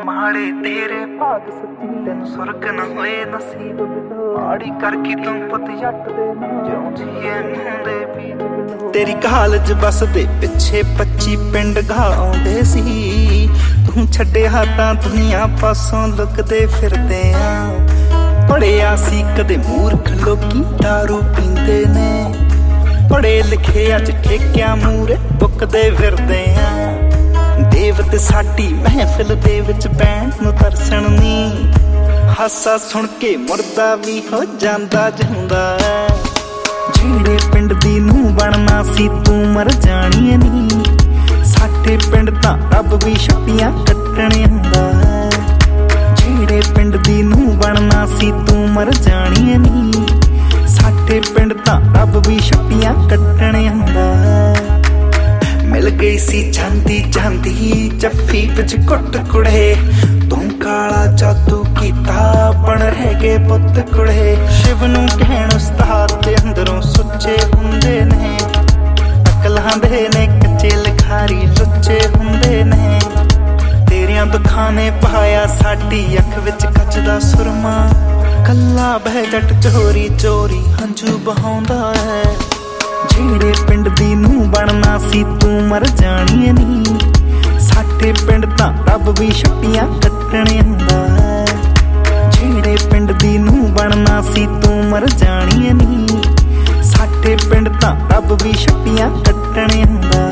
माड़े तेरे भाग सच्ची तेन सुरग न होए नसीब माड़ी करके तू पुत जट दे जिउं जीए मुंदे पीत तेरी कहालज बस दे पिछे 25 पिंड घा आउंदे सी तू छड्डिया तां दुनिया पासों लुकदे फिरदे आ पढ़िया सी कदे मूर्ख लोकी दारू पींदे ने पढ़े लिखे अज ठेकिया मूरे बुकदे फिरदे आ देवत साडी महफिल दे विच बैण नूं तरसण नी हासा सुण के मुर्दा भी हो जांदा जिउंदा ਜਿਹੜੇ पिंड दी नूं बनना सी तू मर जाणी नी साडे पिंड तां रब भी छुट्टियां कट्टण हुंदा ਜਿਹੜੇ पिंड दी नूं बनना सी तू मर जाणी नी साडे पिंड तां रब भी छुट्टियां कट्टण हुंदा मिल गई सी जांदी जांदी जफ्फी विच कुट कुड़े तू काला जादू कीता बण रह गए पुत कुड़े शिव नूं कहण उस्ताद दे अंदरों सुच्चे हुंदे ने अकलां दे ने कच्चे लिखारी लुच्चे हुंदे ने तेरियां दुखां ने पाया साडी अख विच कच दा सुरमा कल्ला बह जट चोरी चोरी हंझू बहाउंदा है ਜਿਹੜੇ पिंड दी नूं बनना सी तू मर जाणी नी साडे पिंड तां रब भी छुट्टियां कट्टण हुंदा ਜਿਹੜੇ पिंड दी नूं बनना सी तू मर जाणी नी साडे पिंड तां रब भी छुट्टियां कट्टण हुंदा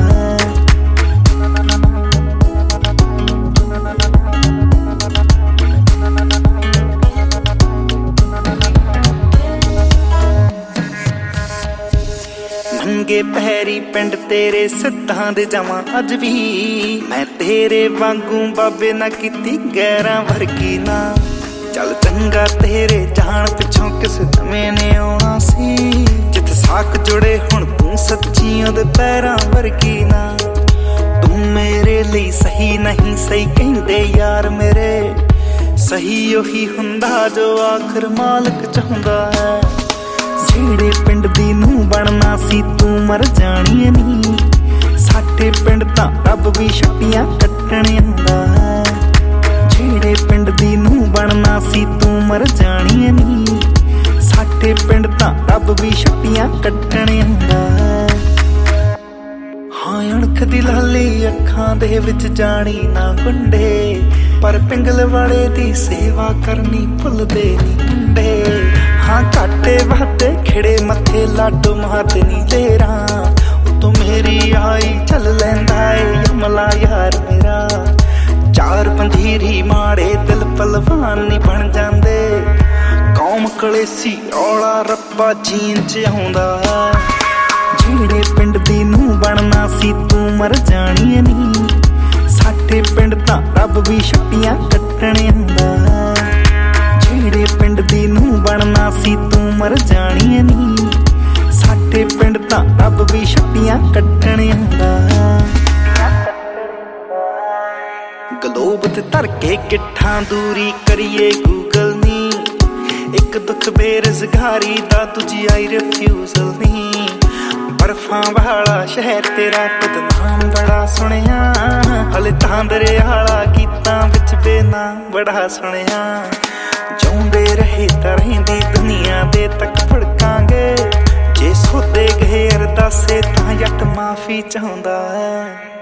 नंगे पैरी पिंड तेरे सिद्धां दे जावां अज भी मैं तेरे वांगू बाबे ना कीती गैरां वर्गी ना चल चंगा तेरे जान पिछों किस नवें ने आउणा सी जिथे साक जुड़े हुण तू सच्ची ओदे पैरां वर्गी ना तू मेरे लई सही नहीं सही कहंदे यार मेरे सही ओही हुंदा जो आखिर मालक चाहुंदा है ਜਿਹੜੇ पिंड दी नूं बनना सी तू मर जाणी नी साडे पिंड तां रब भी छुट्टियां कट्टण हुंदा ਜਿਹੜੇ पिंड दी नूं बनना सी तू मर जाणी नी साडे पिंड तां रब भी छुट्टियां कट्टण हुंदा हाँ अणख दी लाली अखां दे विच जाणी ना गुंडे पर पिंगल वाले दी सेवा करनी भुलदे नी मुंडे हाँ घाटे वाटे खिड़े मथे लाडो मारदे नी तेरा तू मेरी आई चल लैंदा है यमला यार मेरा चार पंजीरी माड़े दिल पलवान नी बन जांदे कौम कलेसी औला रब्बा जीन च आउंदा ਜਿਹੜੇ पिंड दी नूं बनना सी तू मर जाणी नी साडे पिंड तां रब भी छुट्टियां कट्टण हुंदा ਜਿਹੜੇ पिंड दी नूं बनना सी तू मर जाणी नी साडे पिंड तां रब भी छुट्टियां कट्टण हुंदा गलोब ते धर के किट्ठां दूरी करिए गूगल नी एक दुख बेरोजगारी दा दूजी आई रिफ्यूजल नी बर्फां वाला शहर तेरा बदनाम बड़ा सुनिया हले तां दरियाला गीतां विच बेना बड़ा सुनिया जाउंदे रहे तां रहिंदी दुनिया दे तक फड़कांगे जे सोदे गए अरदासे तां जट माफी चाहुंदा है।